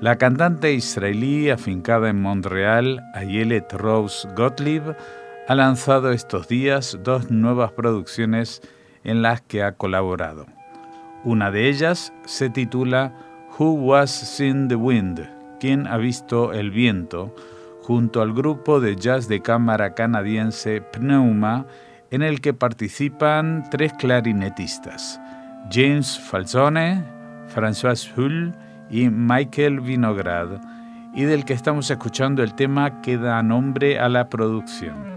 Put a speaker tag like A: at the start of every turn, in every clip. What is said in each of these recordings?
A: La cantante israelí afincada en Montreal, Ayelet Rose Gottlieb, ha lanzado estos días 2 nuevas producciones en las que ha colaborado. Una de ellas se titula Who Was Seen the Wind? ¿Quién ha visto el viento?, junto al grupo de jazz de cámara canadiense Pneuma, en el que participan 3 clarinetistas, James Falzone, François Hull y Michael Vinograd, y del que estamos escuchando el tema que da nombre a la producción.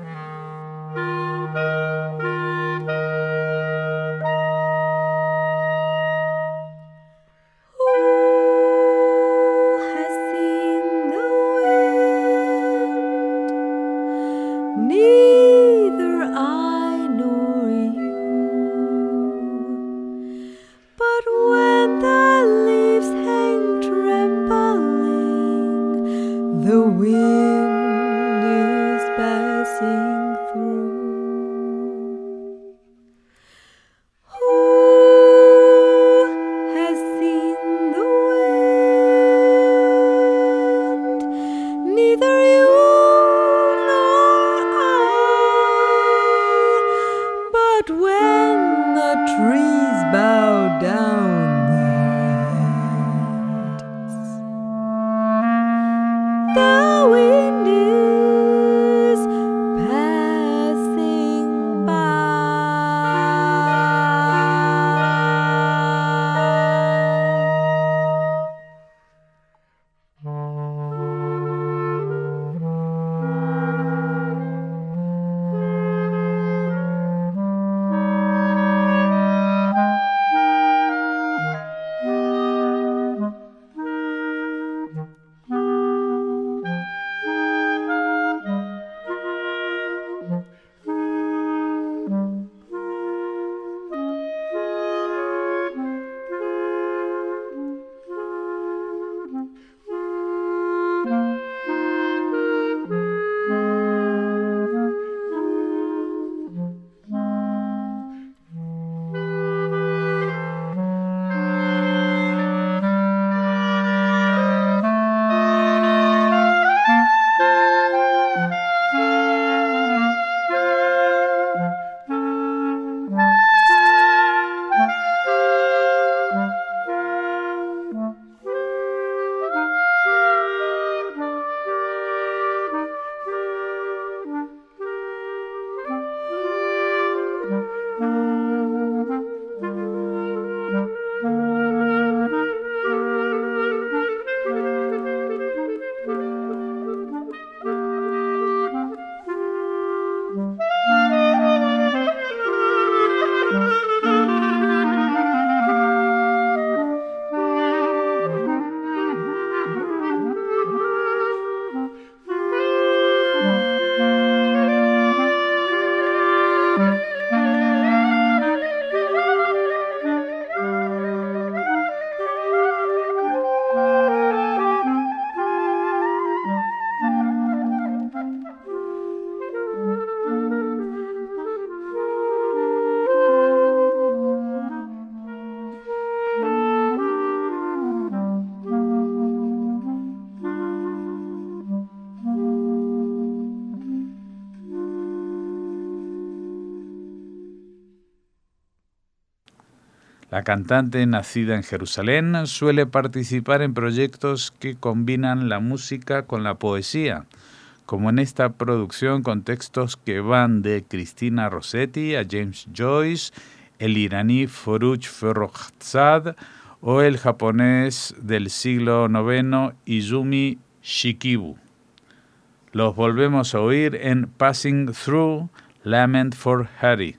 A: La cantante, nacida en Jerusalén, suele participar en proyectos que combinan la música con la poesía, como en esta producción con textos que van de Cristina Rossetti a James Joyce, el iraní Forough Ferrokhzad o el japonés del siglo IX Izumi Shikibu. Los volvemos a oír en Passing Through, Lament for Harry.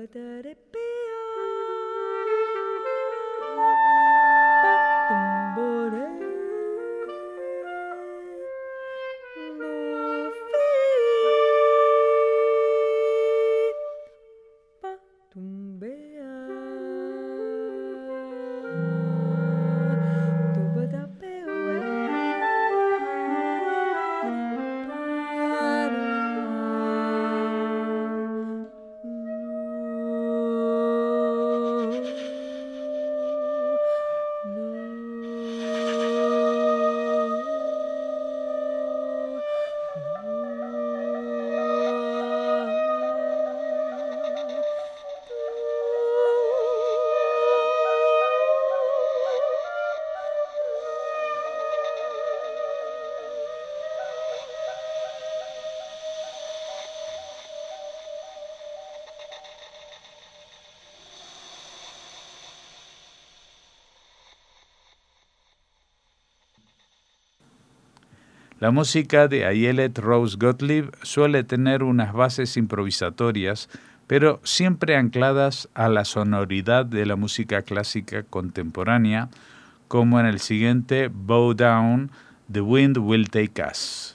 A: La música de Ayelet Rose Gottlieb suele tener unas bases improvisatorias, pero siempre ancladas a la sonoridad de la música clásica contemporánea, como en el siguiente Bow Down, The Wind Will Take Us.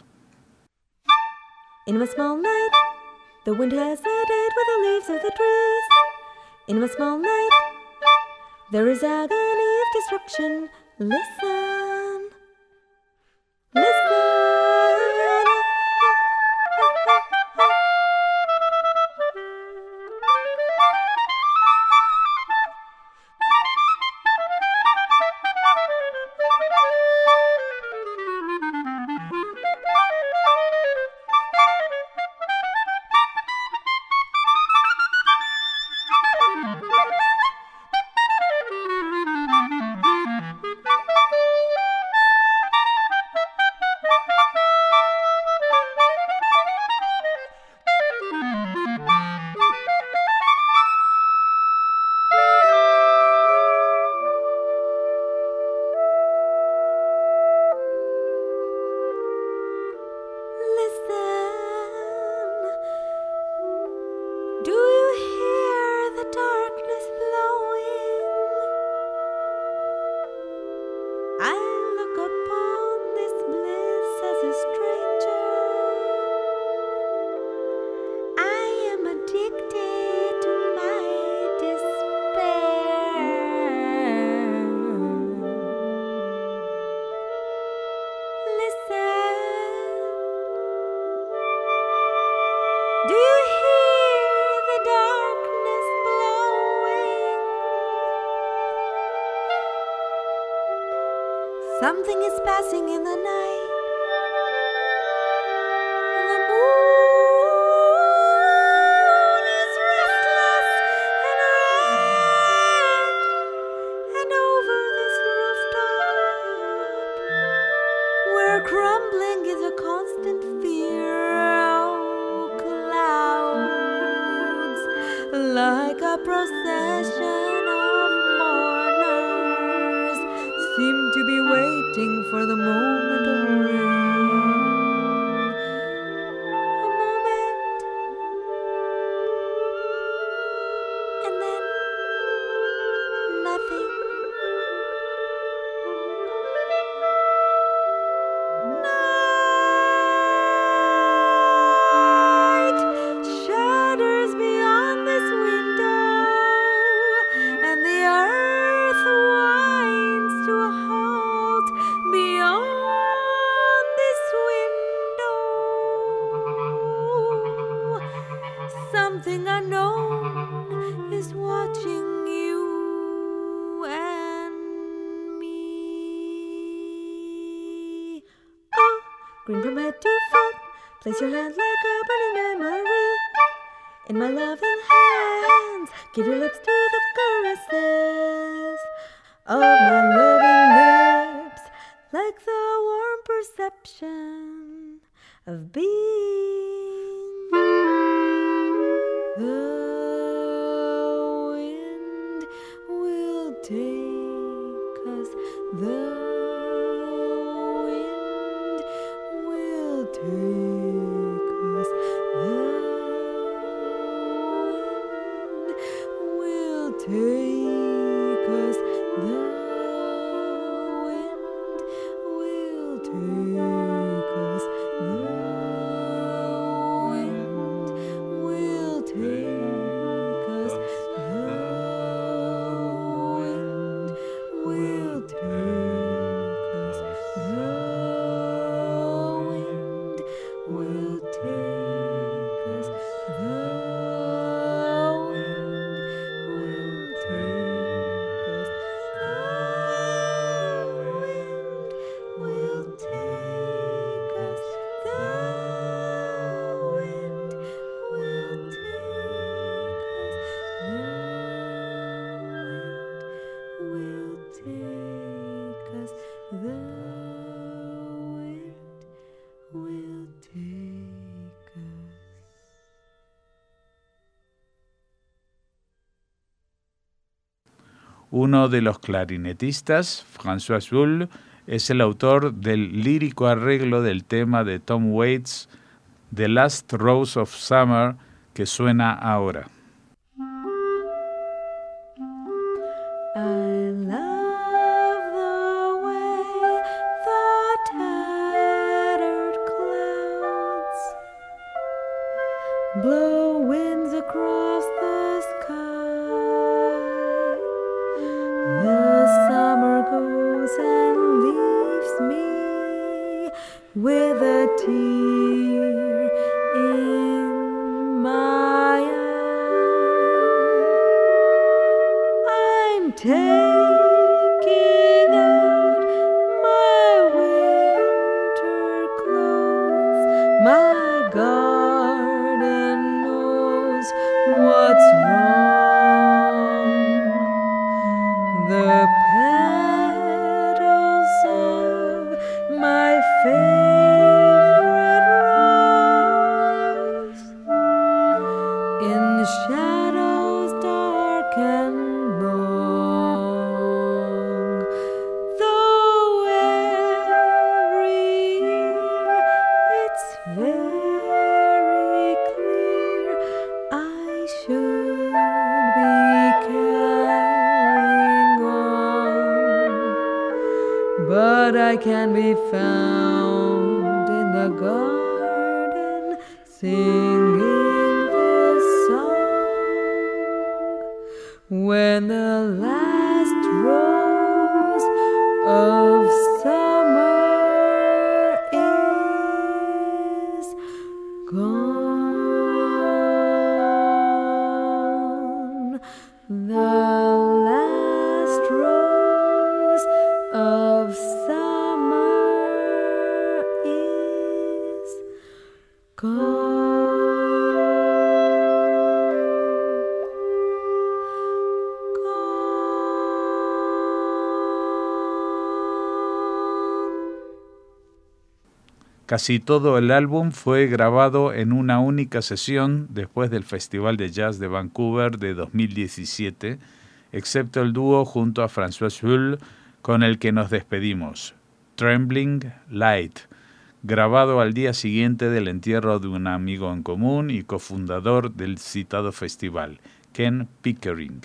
B: In a small night, the wind has laid with the leaves of the trees. In a small night, there is agony of destruction. Listen, listen. Something is passing in the night. The moon is restless and red, and over this rooftop, where crumbling is a constant fear, clouds like a procession of mourners seem to be waiting for the moment of rain. A moment, and then nothing. Night shatters beyond this window, and the earth winds to a halt beyond this window. Something unknown is watching you and me. Oh, green from head to foot, place your hand like a burning memory in my loving hands. Give your lips to the caresses of my loving lips, like the warm perception of being. The wind will take us. The wind will take us. The wind take us, the wind will take us, the wind will take us, the wind will take us, the wind will take us, the
A: Uno de los clarinetistas, François Jules, es el autor del lírico arreglo del tema de Tom Waits, The Last Rose of Summer, que suena ahora.
B: I love the way the tattered clouds blow winds across the sky. The summer goes and leaves me with a tear in my eye. I'm taking out my winter clothes. My garden knows what's wrong. The petals of my favorite rose in the shadows dark and long. Though every year it's very clear I should be carrying on, but I can be found in the garden singing this song when the last rose of summer is gone. The last rose of summer is gone.
A: Casi todo el álbum fue grabado en una única sesión después del Festival de Jazz de Vancouver de 2017, excepto el dúo junto a François Jules, con el que nos despedimos, Trembling Light, grabado al día siguiente del entierro de un amigo en común y cofundador del citado festival, Ken Pickering.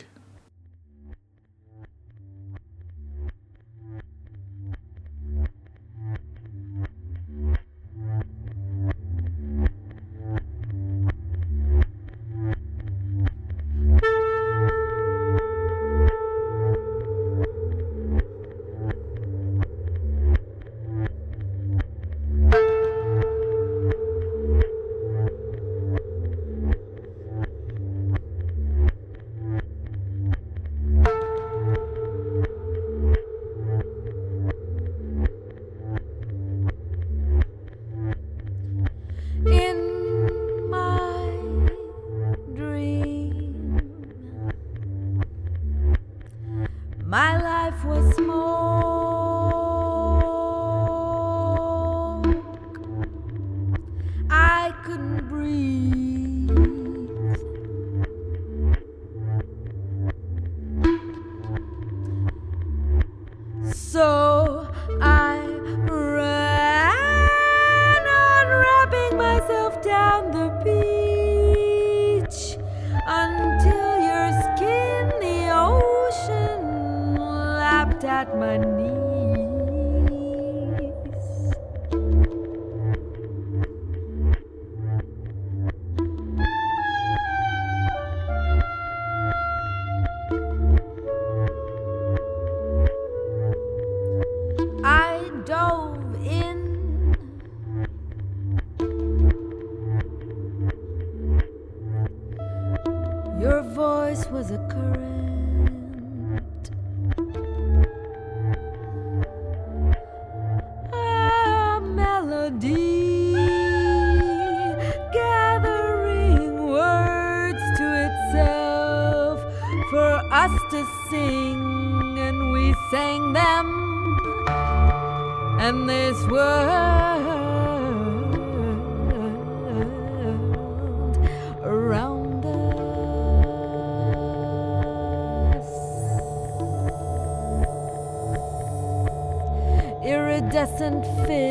B: voice was a current, a melody, gathering words to itself for us to sing, and we sang them, and this world around us, iridescent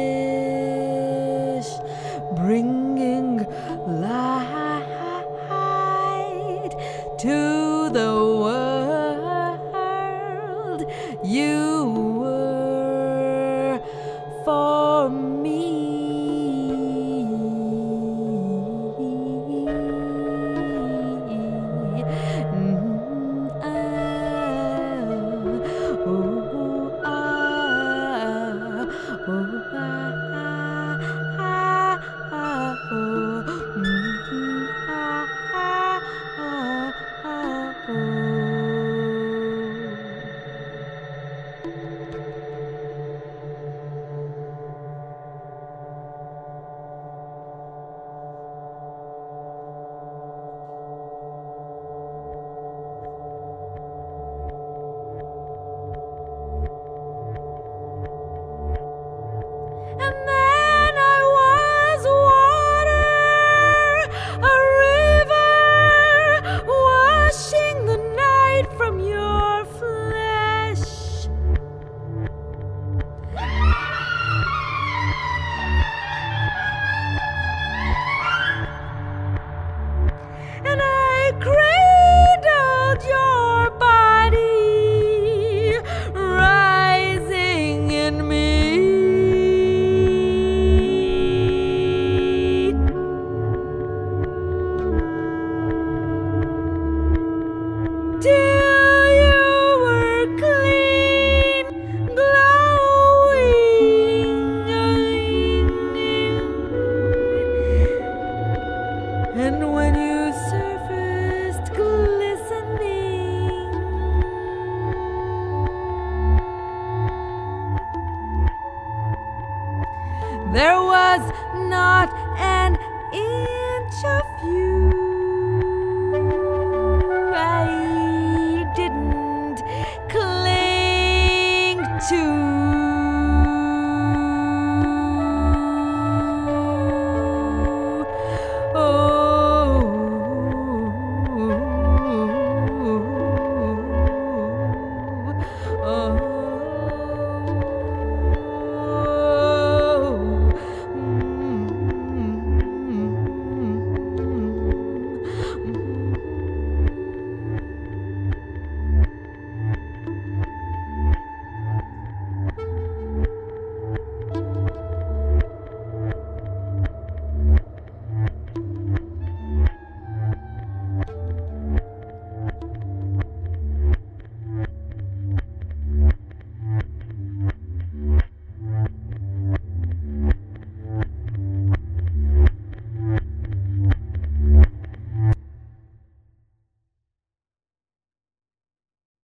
B: fish bringing light to the world. You were for me. There was not an inch of you